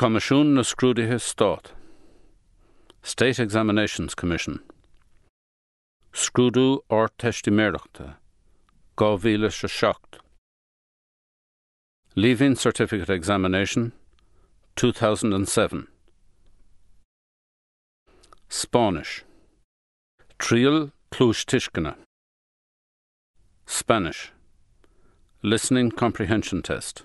Comisiún na Scrúdaithe Stáit. State Examinations Commission. Scrúdú ort testiméireachta. 2007. Leaving Certificate Examination 2007. Spanish. Trial Cluj Tishkana. Spanish. Listening Comprehension Test.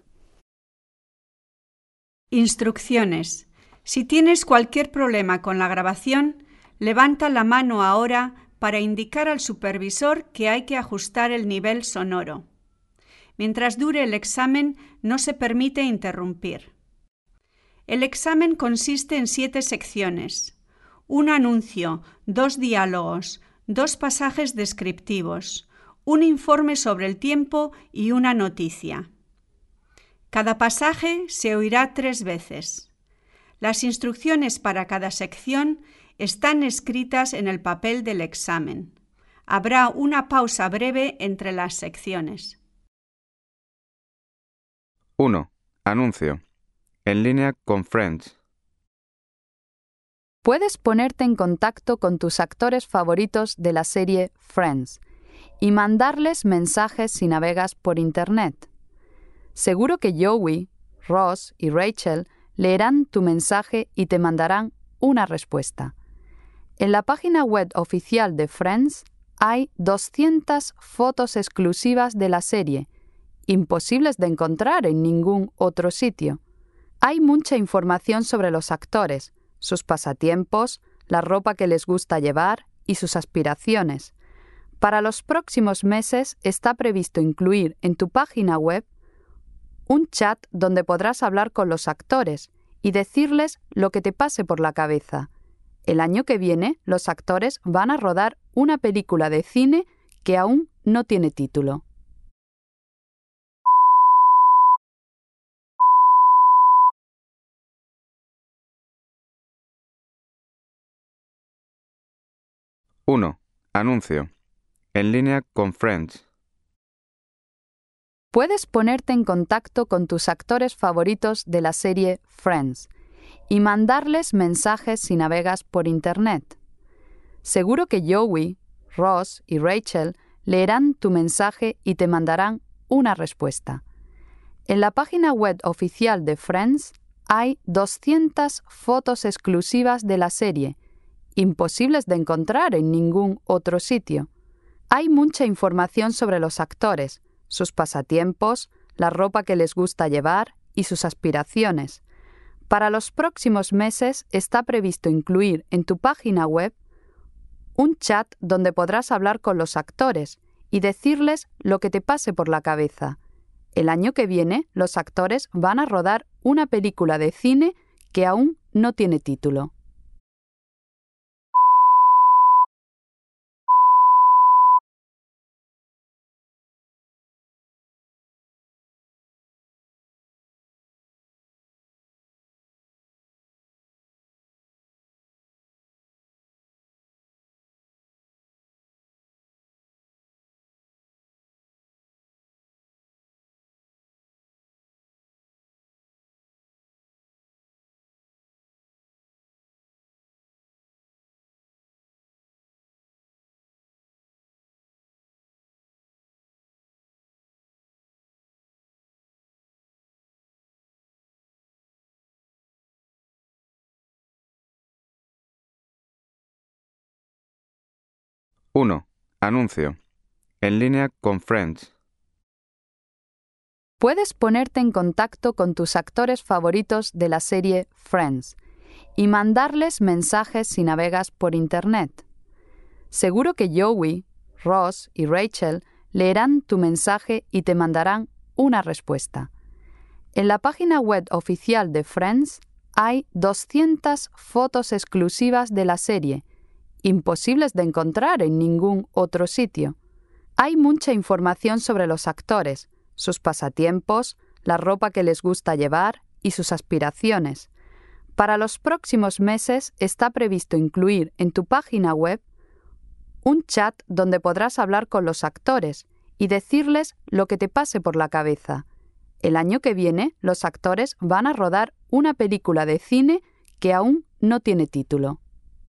Instrucciones. Si tienes cualquier problema con la grabación, levanta la mano ahora para indicar al supervisor que hay que ajustar el nivel sonoro. Mientras dure el examen, no se permite interrumpir. El examen consiste en 7 secciones: un anuncio, 2 diálogos, 2 pasajes descriptivos, un informe sobre el tiempo y una noticia. Cada pasaje se oirá 3 veces. Las instrucciones para cada sección están escritas en el papel del examen. Habrá una pausa breve entre las secciones. 1. Anuncio. En línea con Friends. Puedes ponerte en contacto con tus actores favoritos de la serie Friends y mandarles mensajes si navegas por Internet. Seguro que Joey, Ross y Rachel leerán tu mensaje y te mandarán una respuesta. En la página web oficial de Friends hay 200 fotos exclusivas de la serie, imposibles de encontrar en ningún otro sitio. Hay mucha información sobre los actores, sus pasatiempos, la ropa que les gusta llevar y sus aspiraciones. Para los próximos meses está previsto incluir en tu página web un chat donde podrás hablar con los actores y decirles lo que te pase por la cabeza. El año que viene, los actores van a rodar una película de cine que aún no tiene título. Uno. Anuncio. En línea con Friends. Puedes ponerte en contacto con tus actores favoritos de la serie Friends y mandarles mensajes si navegas por Internet. Seguro que Joey, Ross y Rachel leerán tu mensaje y te mandarán una respuesta. En la página web oficial de Friends hay 200 fotos exclusivas de la serie, imposibles de encontrar en ningún otro sitio. Hay mucha información sobre los actores, sus pasatiempos, la ropa que les gusta llevar y sus aspiraciones. Para los próximos meses está previsto incluir en tu página web un chat donde podrás hablar con los actores y decirles lo que te pase por la cabeza. El año que viene, los actores van a rodar una película de cine que aún no tiene título. Uno. Anuncio. En línea con Friends. Puedes ponerte en contacto con tus actores favoritos de la serie Friends y mandarles mensajes si navegas por Internet. Seguro que Joey, Ross y Rachel leerán tu mensaje y te mandarán una respuesta. En la página web oficial de Friends hay 200 fotos exclusivas de la serie, imposibles de encontrar en ningún otro sitio. Hay mucha información sobre los actores, sus pasatiempos, la ropa que les gusta llevar y sus aspiraciones. Para los próximos meses está previsto incluir en tu página web un chat donde podrás hablar con los actores y decirles lo que te pase por la cabeza. El año que viene, los actores van a rodar una película de cine que aún no tiene título.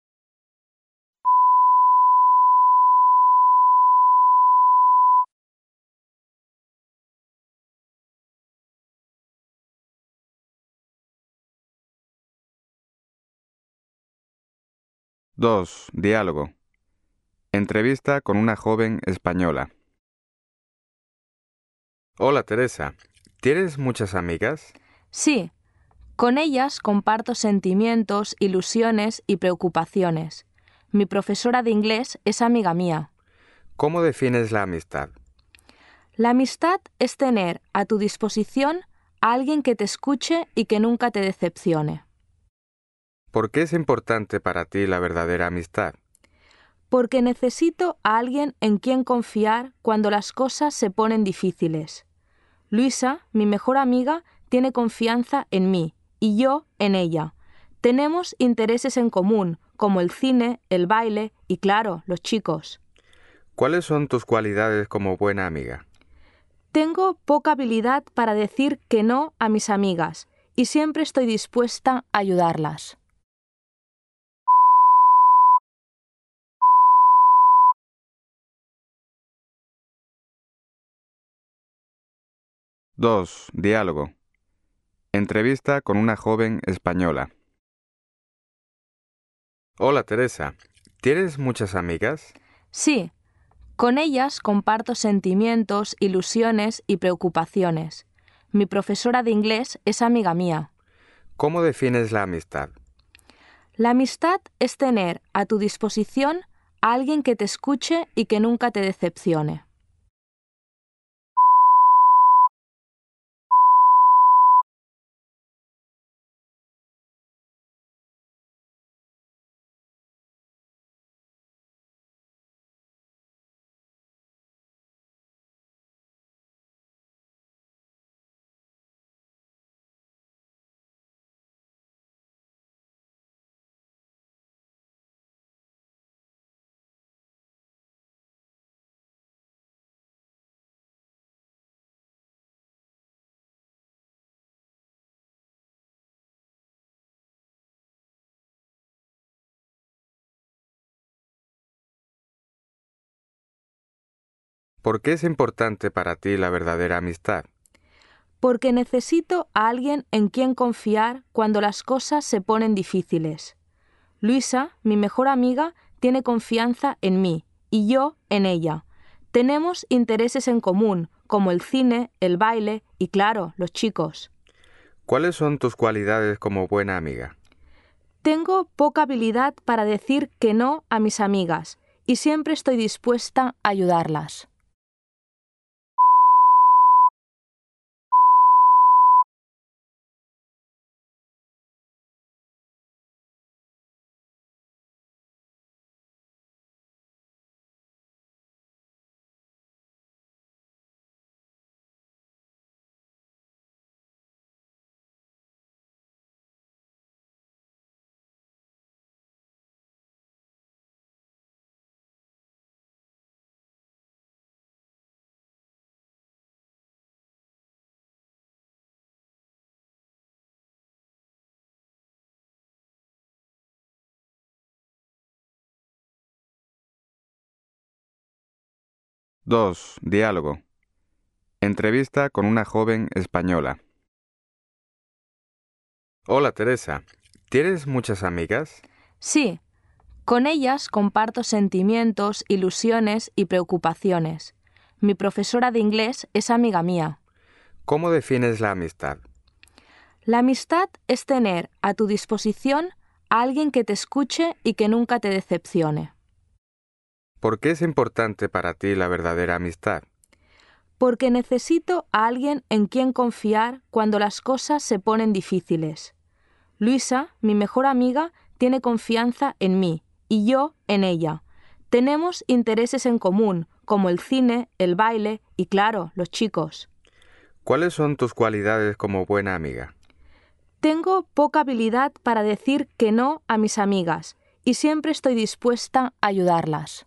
Dos. Diálogo. Entrevista con una joven española. Hola, Teresa. ¿Tienes muchas amigas? Sí, con ellas comparto sentimientos, ilusiones y preocupaciones. Mi profesora de inglés es amiga mía. ¿Cómo defines la amistad? La amistad es tener a tu disposición a alguien que te escuche y que nunca te decepcione. ¿Por qué es importante para ti la verdadera amistad? Porque necesito a alguien en quien confiar cuando las cosas se ponen difíciles. Luisa, mi mejor amiga, tiene confianza en mí y yo en ella. Tenemos intereses en común, como el cine, el baile y, claro, los chicos. ¿Cuáles son tus cualidades como buena amiga? Tengo poca habilidad para decir que no a mis amigas y siempre estoy dispuesta a ayudarlas. Dos. Diálogo. Entrevista con una joven española. Hola, Teresa. ¿Tienes muchas amigas? Sí, con ellas comparto sentimientos, ilusiones y preocupaciones. Mi profesora de inglés es amiga mía. ¿Cómo defines la amistad? La amistad es tener a tu disposición a alguien que te escuche y que nunca te decepcione. ¿Por qué es importante para ti la verdadera amistad? Porque necesito a alguien en quien confiar cuando las cosas se ponen difíciles. Luisa, mi mejor amiga, tiene confianza en mí y yo en ella. Tenemos intereses en común, como el cine, el baile y, claro, los chicos. ¿Cuáles son tus cualidades como buena amiga? Tengo poca habilidad para decir que no a mis amigas y siempre estoy dispuesta a ayudarlas. Dos. Diálogo. Entrevista con una joven española. Hola, Teresa. ¿Tienes muchas amigas? Sí, con ellas comparto sentimientos, ilusiones y preocupaciones. Mi profesora de inglés es amiga mía. ¿Cómo defines la amistad? La amistad es tener a tu disposición a alguien que te escuche y que nunca te decepcione. ¿Por qué es importante para ti la verdadera amistad? Porque necesito a alguien en quien confiar cuando las cosas se ponen difíciles. Luisa, mi mejor amiga, tiene confianza en mí y yo en ella. Tenemos intereses en común, como el cine, el baile y, claro, los chicos. ¿Cuáles son tus cualidades como buena amiga? Tengo poca habilidad para decir que no a mis amigas y siempre estoy dispuesta a ayudarlas.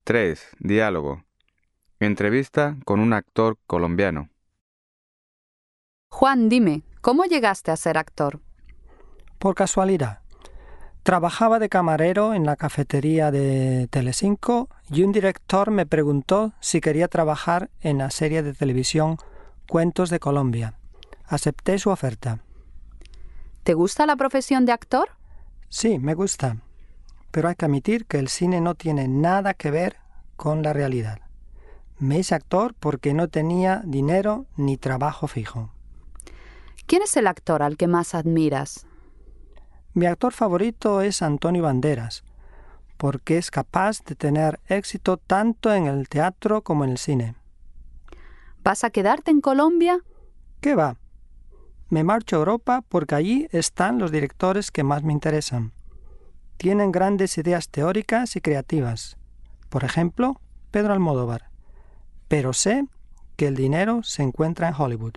3. Diálogo. Entrevista con un actor colombiano. Juan, dime, ¿cómo llegaste a ser actor? Por casualidad. Trabajaba de camarero en la cafetería de Telecinco y un director me preguntó si quería trabajar en la serie de televisión Cuentos de Colombia. Acepté su oferta. ¿Te gusta la profesión de actor? Sí, me gusta, pero hay que admitir que el cine no tiene nada que ver con la realidad. Me hice actor porque no tenía dinero ni trabajo fijo. ¿Quién es el actor al que más admiras? Mi actor favorito es Antonio Banderas, porque es capaz de tener éxito tanto en el teatro como en el cine. ¿Vas a quedarte en Colombia? ¿Qué va? Me marcho a Europa porque allí están los directores que más me interesan. Tienen grandes ideas teóricas y creativas. Por ejemplo, Pedro Almodóvar. Pero sé que el dinero se encuentra en Hollywood.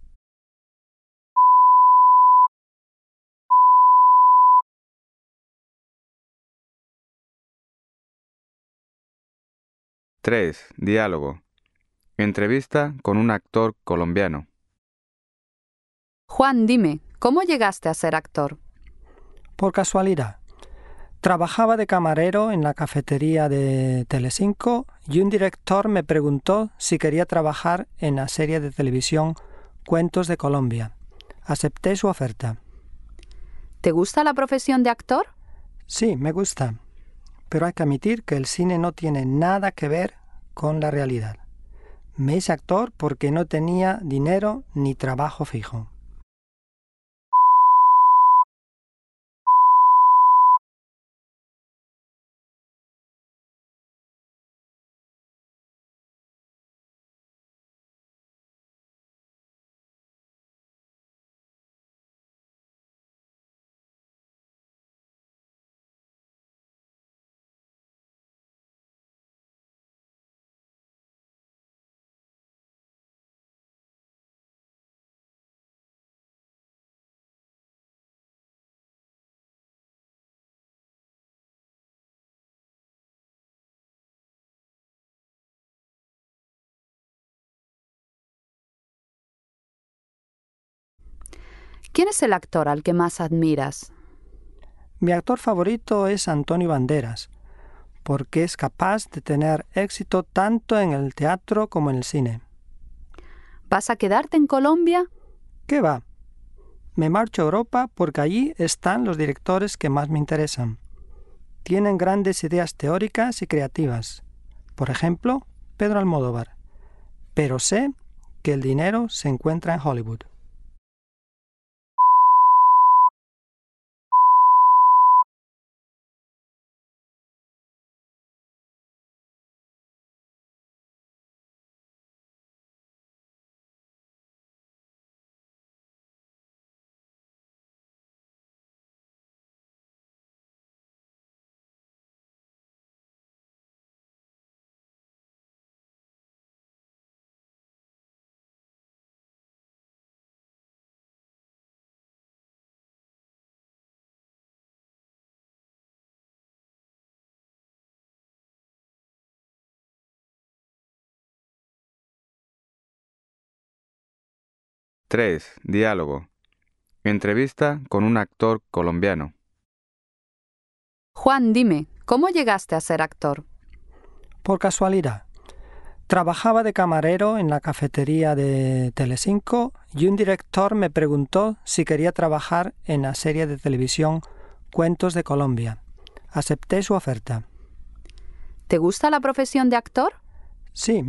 Tres. Diálogo. Entrevista con un actor colombiano. Juan, dime, ¿cómo llegaste a ser actor? Por casualidad. Trabajaba de camarero en la cafetería de Telecinco y un director me preguntó si quería trabajar en la serie de televisión Cuentos de Colombia. Acepté su oferta. ¿Te gusta la profesión de actor? Sí, me gusta, pero hay que admitir que el cine no tiene nada que ver con la realidad. Me hice actor porque no tenía dinero ni trabajo fijo. ¿Quién es el actor al que más admiras? Mi actor favorito es Antonio Banderas, porque es capaz de tener éxito tanto en el teatro como en el cine. ¿Vas a quedarte en Colombia? ¿Qué va? Me marcho a Europa porque allí están los directores que más me interesan. Tienen grandes ideas teóricas y creativas. Por ejemplo, Pedro Almodóvar. Pero sé que el dinero se encuentra en Hollywood. Tres. Diálogo. Entrevista con un actor colombiano. Juan, dime, ¿cómo llegaste a ser actor? Por casualidad. Trabajaba de camarero en la cafetería de Telecinco y un director me preguntó si quería trabajar en la serie de televisión Cuentos de Colombia. Acepté su oferta. ¿Te gusta la profesión de actor? Sí,